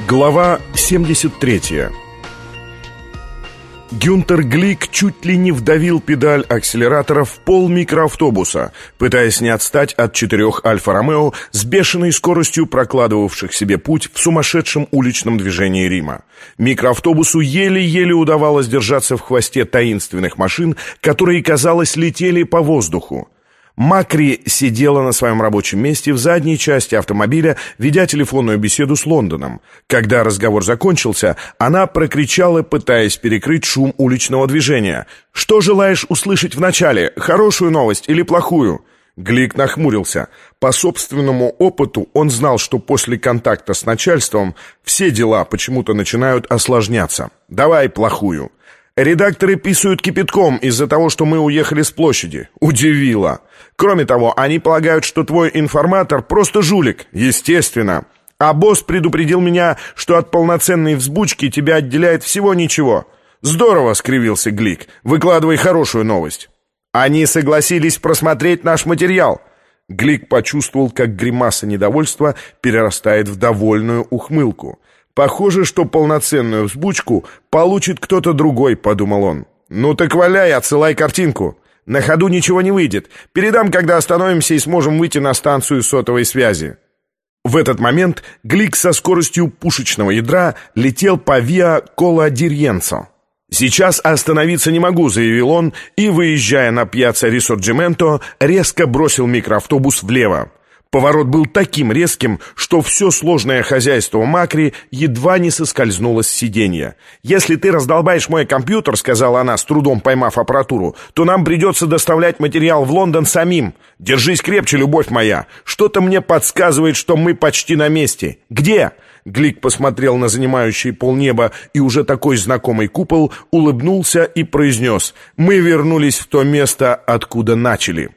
Глава 73. Гюнтер Глик чуть ли не вдавил педаль акселератора в пол микроавтобуса, пытаясь не отстать от 4 Альфа-Ромео с бешеной скоростью прокладывавших себе путь в сумасшедшем уличном движении Рима. Микроавтобусу еле-еле удавалось держаться в хвосте таинственных машин, которые, казалось, летели по воздуху. Макри сидела на своем рабочем месте в задней части автомобиля, ведя телефонную беседу с Лондоном. Когда разговор закончился, она прокричала, пытаясь перекрыть шум уличного движения: «Что желаешь услышать вначале, хорошую новость или плохую?» Глик нахмурился. По собственному опыту он знал, что после контакта с начальством все дела почему-то начинают осложняться. «Давай плохую». «Редакторы писают кипятком из-за того, что мы уехали с площади». Удивило. Кроме того, они полагают, что твой информатор просто жулик. Естественно. А босс предупредил меня, что от полноценной взбучки тебя отделяет всего ничего. Здорово, скривился Глик. Выкладывай хорошую новость. Они согласились просмотреть наш материал. Глик почувствовал, как гримаса недовольства перерастает в довольную ухмылку. «Похоже, что полноценную взбучку получит кто-то другой», — подумал он. «Ну так валяй, отсылай картинку. На ходу ничего не выйдет. Передам, когда остановимся и сможем выйти на станцию сотовой связи». В этот момент Глик со скоростью пушечного ядра летел по Виа Кола-ди-Риенцо. «Сейчас остановиться не могу», — заявил он, и, выезжая на пьяцца Рисорджименто, резко бросил микроавтобус влево. Поворот был таким резким, что все сложное хозяйство Макри едва не соскользнуло с сиденья. «Если ты раздолбаешь мой компьютер, — сказала она, с трудом поймав аппаратуру, — то нам придется доставлять материал в Лондон самим. Держись крепче, любовь моя. Что-то мне подсказывает, что мы почти на месте. Где?» Глик посмотрел на занимающий полнеба и уже такой знакомый купол, улыбнулся и произнес: «Мы вернулись в то место, откуда начали».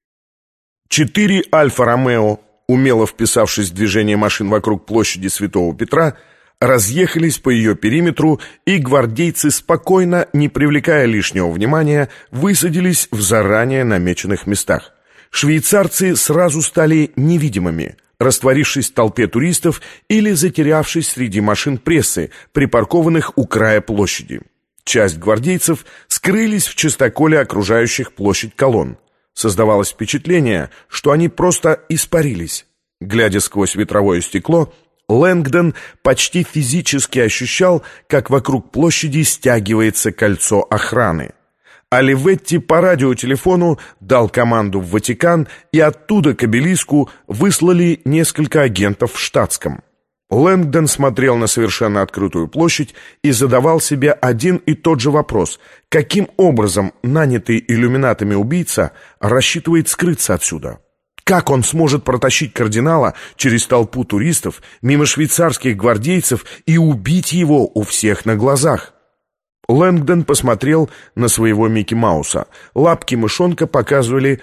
4 Альфа-Ромео, умело вписавшись в движение машин вокруг площади Святого Петра, разъехались по ее периметру, и гвардейцы спокойно, не привлекая лишнего внимания, высадились в заранее намеченных местах. Швейцарцы сразу стали невидимыми, растворившись в толпе туристов или затерявшись среди машин прессы, припаркованных у края площади. Часть гвардейцев скрылись в чистоколе окружающих площадь колонн. Создавалось впечатление, что они просто испарились. Глядя сквозь ветровое стекло, Лэнгдон почти физически ощущал, как вокруг площади стягивается кольцо охраны. Оливетти по радиотелефону дал команду в Ватикан, и оттуда к обелиску выслали несколько агентов в штатском. Лэнгдон смотрел на совершенно открытую площадь и задавал себе один и тот же вопрос: каким образом нанятый иллюминатами убийца рассчитывает скрыться отсюда? Как он сможет протащить кардинала через толпу туристов, мимо швейцарских гвардейцев и убить его у всех на глазах? Лэнгдон посмотрел на своего Микки Мауса. Лапки мышонка показывали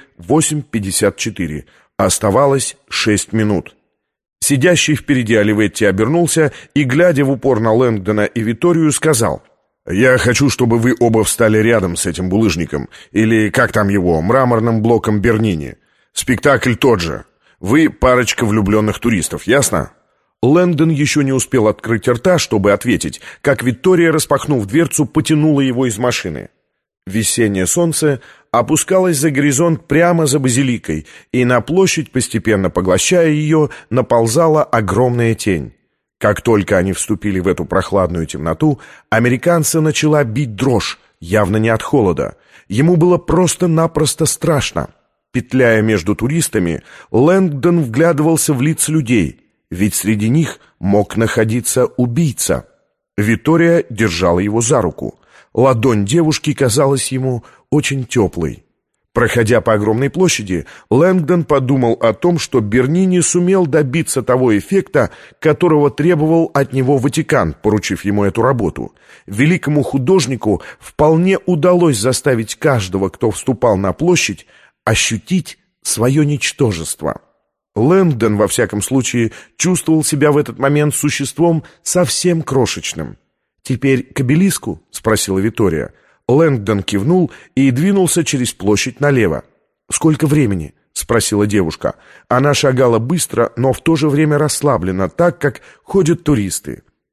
8:54. Оставалось 6 минут. Сидящий впереди Оливетти обернулся и, глядя в упор на Лэнгдона и Виторию, сказал: «Я хочу, чтобы вы оба встали рядом с этим булыжником, или, как там его, мраморным блоком Бернини. Спектакль тот же. Вы парочка влюбленных туристов, ясно?» Лэнгдон еще не успел открыть рта, чтобы ответить, как Витория, распахнув дверцу, потянула его из машины. Весеннее солнце опускалось за горизонт прямо за базиликой, и на площадь, постепенно поглощая ее, наползала огромная тень. Как только они вступили в эту прохладную темноту, американца начала бить дрожь, явно не от холода. Ему было просто-напросто страшно. Петляя между туристами, Лэнгдон вглядывался в лица людей, ведь среди них мог находиться убийца. Витория держала его за руку. Ладонь девушки казалась ему очень теплой. Проходя по огромной площади, Лэнгдон подумал о том, что Бернини сумел добиться того эффекта, которого требовал от него Ватикан, поручив ему эту работу. Великому художнику вполне удалось заставить каждого, кто вступал на площадь, ощутить свое ничтожество. Лэнгдон, во всяком случае, чувствовал себя в этот момент существом совсем крошечным. «Теперь к обелиску?» — спросила Витория. Лэнгдон кивнул и двинулся через площадь налево. «Сколько времени?» — спросила девушка. Она шагала быстро, но в то же время расслабленно, так как ходят туристы.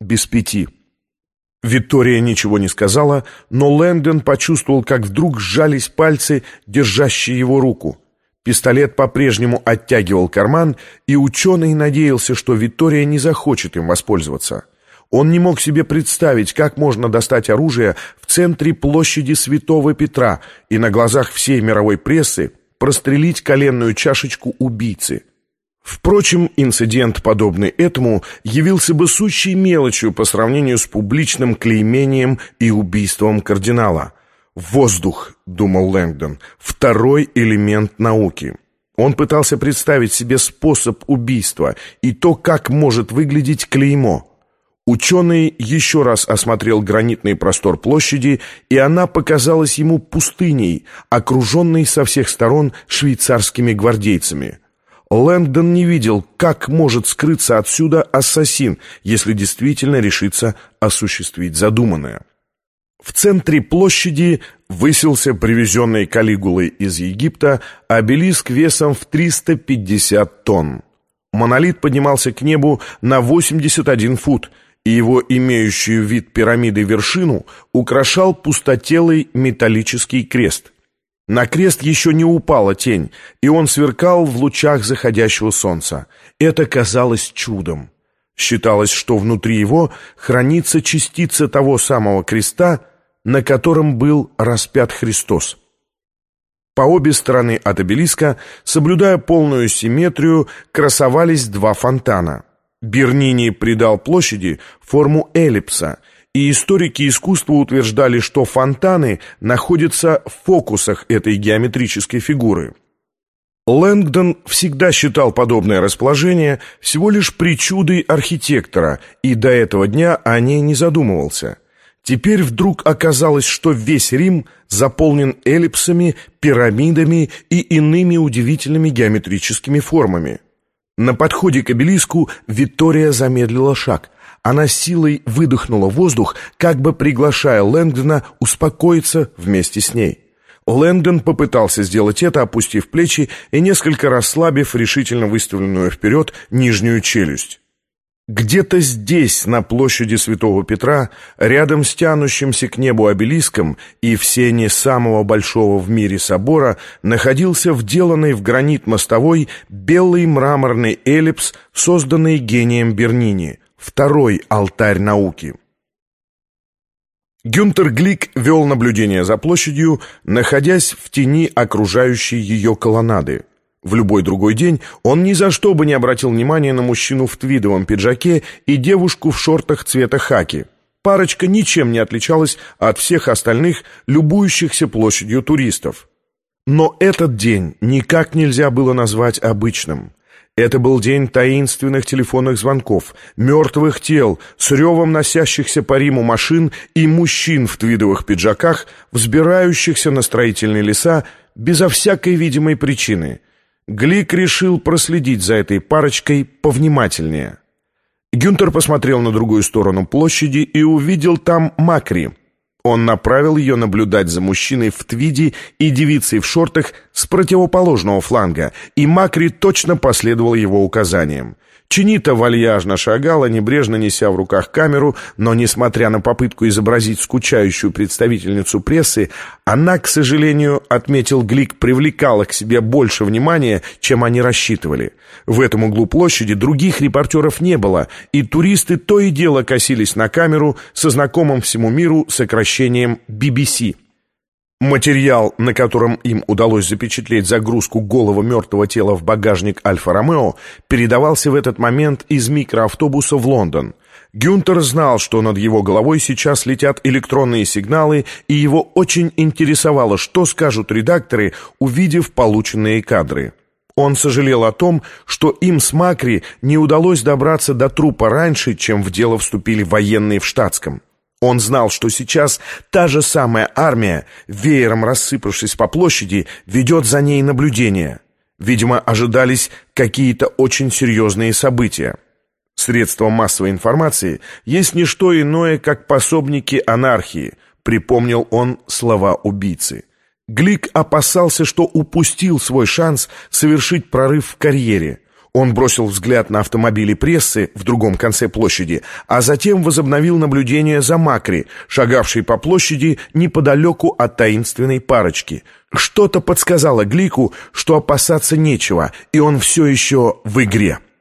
без 5. Виктория ничего не сказала, но Лэнгдон почувствовал, как вдруг сжались пальцы, держащие его руку. Пистолет по-прежнему оттягивал карман, и ученый надеялся, что Виктория не захочет им воспользоваться. Он не мог себе представить, как можно достать оружие в центре площади Святого Петра и на глазах всей мировой прессы прострелить коленную чашечку убийцы. Впрочем, инцидент, подобный этому, явился бы сущей мелочью по сравнению с публичным клеймением и убийством кардинала. «Воздух», — думал Лэнгдон, — «второй элемент науки». Он пытался представить себе способ убийства и то, как может выглядеть клеймо. Ученый еще раз осмотрел гранитный простор площади, и она показалась ему пустыней, окруженной со всех сторон швейцарскими гвардейцами. Лэнгдон не видел, как может скрыться отсюда ассасин, если действительно решится осуществить задуманное. В центре площади высился привезенный Калигулой из Египта обелиск весом в 350 тонн. Монолит поднимался к небу на 81 фут, и его имеющую вид пирамиды вершину украшал пустотелый металлический крест. На крест еще не упала тень, и он сверкал в лучах заходящего солнца. Это казалось чудом. Считалось, что внутри его хранится частица того самого креста, на котором был распят Христос. По обе стороны от обелиска, соблюдая полную симметрию, красовались два фонтана. Бернини придал площади форму эллипса, и историки искусства утверждали, что фонтаны находятся в фокусах этой геометрической фигуры. Лэнгдон всегда считал подобное расположение всего лишь причудой архитектора, и до этого дня о ней не задумывался. Теперь вдруг оказалось, что весь Рим заполнен эллипсами, пирамидами и иными удивительными геометрическими формами. На подходе к обелиску Виктория замедлила шаг. Она силой выдохнула воздух, как бы приглашая Лэнгдона успокоиться вместе с ней. Лэнгдон попытался сделать это, опустив плечи и несколько расслабив решительно выставленную вперед нижнюю челюсть. Где-то здесь, на площади Святого Петра, рядом с тянущимся к небу обелиском и в сене самого большого в мире собора, находился вделанный в гранит мостовой белый мраморный эллипс, созданный гением Бернини, второй алтарь науки. Гюнтер Глик вел наблюдение за площадью, находясь в тени окружающей ее колоннады. В любой другой день он ни за что бы не обратил внимания на мужчину в твидовом пиджаке и девушку в шортах цвета хаки. Парочка ничем не отличалась от всех остальных, любующихся площадью туристов. Но этот день никак нельзя было назвать обычным. Это был день таинственных телефонных звонков, мертвых тел, с ревом носящихся по Риму машин и мужчин в твидовых пиджаках, взбирающихся на строительные леса безо всякой видимой причины. Глик решил проследить за этой парочкой повнимательнее. Гюнтер посмотрел на другую сторону площади и увидел там Макри. Он направил ее наблюдать за мужчиной в твиде и девицей в шортах с противоположного фланга, и Макри точно последовал его указаниям. Чинита вальяжно шагала, небрежно неся в руках камеру, но, несмотря на попытку изобразить скучающую представительницу прессы, она, к сожалению, отметил Глик, привлекала к себе больше внимания, чем они рассчитывали. В этом углу площади других репортеров не было, и туристы то и дело косились на камеру со знакомым всему миру сокращением BBC. Материал, на котором им удалось запечатлеть загрузку голого мертвого тела в багажник Альфа-Ромео, передавался в этот момент из микроавтобуса в Лондон. Гюнтер знал, что над его головой сейчас летят электронные сигналы, и его очень интересовало, что скажут редакторы, увидев полученные кадры. Он сожалел о том, что им с Макри не удалось добраться до трупа раньше, чем в дело вступили военные в штатском. Он знал, что сейчас та же самая армия, веером рассыпавшись по площади, ведет за ней наблюдение. Видимо, ожидались какие-то очень серьезные события. Средства массовой информации есть не что иное, как пособники анархии, припомнил он слова убийцы. Глик опасался, что упустил свой шанс совершить прорыв в карьере. Он бросил взгляд на автомобили прессы в другом конце площади, а затем возобновил наблюдение за Макри, шагавшей по площади неподалеку от таинственной парочки. Что-то подсказало Глику, что опасаться нечего, и он все еще в игре.